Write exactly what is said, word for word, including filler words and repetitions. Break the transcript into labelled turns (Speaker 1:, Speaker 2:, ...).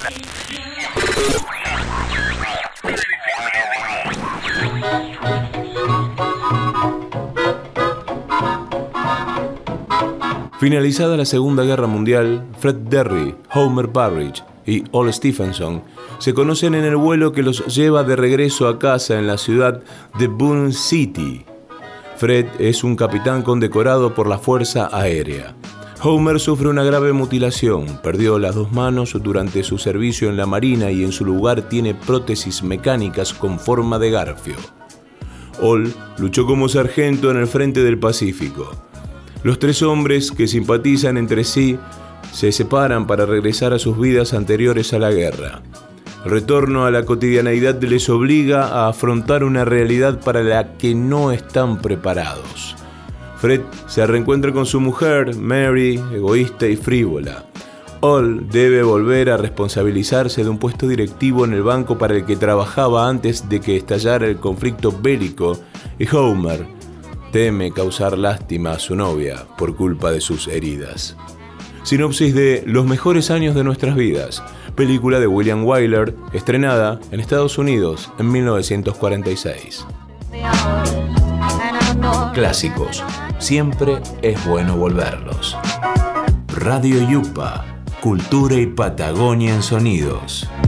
Speaker 1: Finalizada la Segunda Guerra Mundial, Fred Derry, Homer Barrage y Ole Stephenson se conocen en el vuelo que los lleva de regreso a casa en la ciudad de Boone City. Fred es un capitán condecorado por la Fuerza Aérea. Homer sufre una grave mutilación, perdió las dos manos durante su servicio en la Marina y en su lugar tiene prótesis mecánicas con forma de garfio. Ole luchó como sargento en el frente del Pacífico. Los tres hombres, que simpatizan entre sí, se separan para regresar a sus vidas anteriores a la guerra. El retorno a la cotidianeidad les obliga a afrontar una realidad para la que no están preparados. Fred se reencuentra con su mujer, Mary, egoísta y frívola. Ole debe volver a responsabilizarse de un puesto directivo en el banco para el que trabajaba antes de que estallara el conflicto bélico, y Homer teme causar lástima a su novia por culpa de sus heridas. Sinopsis de Los mejores años de nuestras vidas, película de William Wyler, estrenada en Estados Unidos en mil novecientos cuarenta y seis. Clásicos, siempre es bueno volverlos. Radio Yupa, cultura y Patagonia en sonidos.